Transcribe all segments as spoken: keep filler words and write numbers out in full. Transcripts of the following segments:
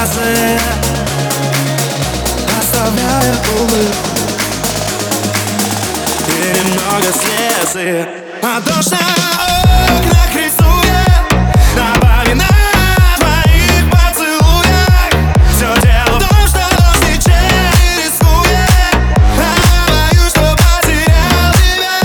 слезы, оставляя улыбку и немного слезы. А дождь на окнах рисует напоминает твоих поцелуях. Все дело в том, что дождь ничем не рискует. А боюсь, что потерял тебя.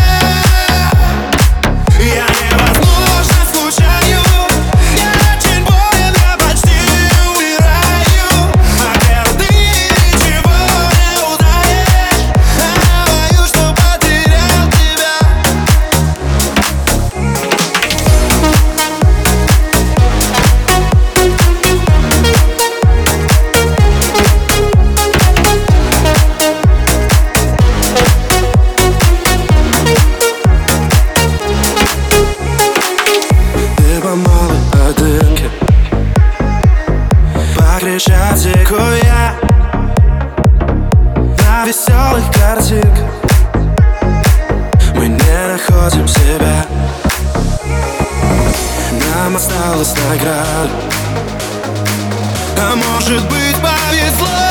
Я невозможно скучаю, я очень болен, я почти умираю. А где ты ничего не узнаешь. А боюсь, что потерял тебя. Ты по малой одынке, по Крещатику я на веселых картинках. Мы не находим себя. Нам осталась награда, а может быть повезло.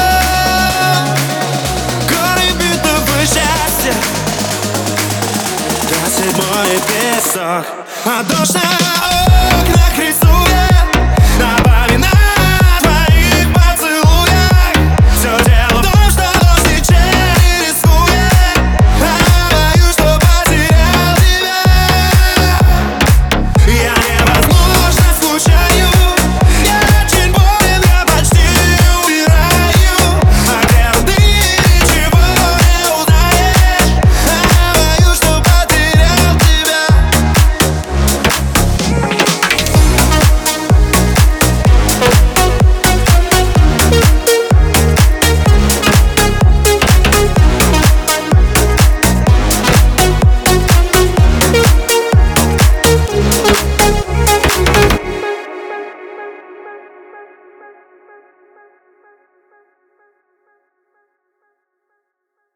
Горы битого счастья, до седьмой песок. А дождь на